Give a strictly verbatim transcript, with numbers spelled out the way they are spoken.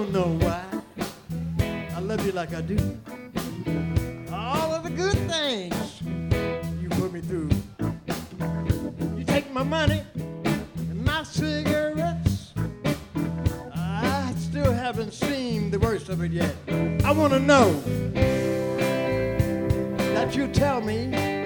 don't know why I love you like I do. All of the good things you put me through. You take my money and my cigarettes. I still haven't seen the worst of it yet. I want to know that you tell me